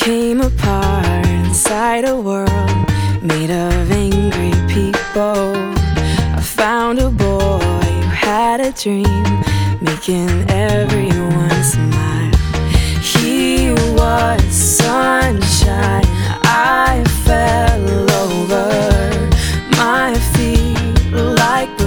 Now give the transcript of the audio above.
came apart inside a world made of angry people. I found a boy who had a dream, making everyone smile. He was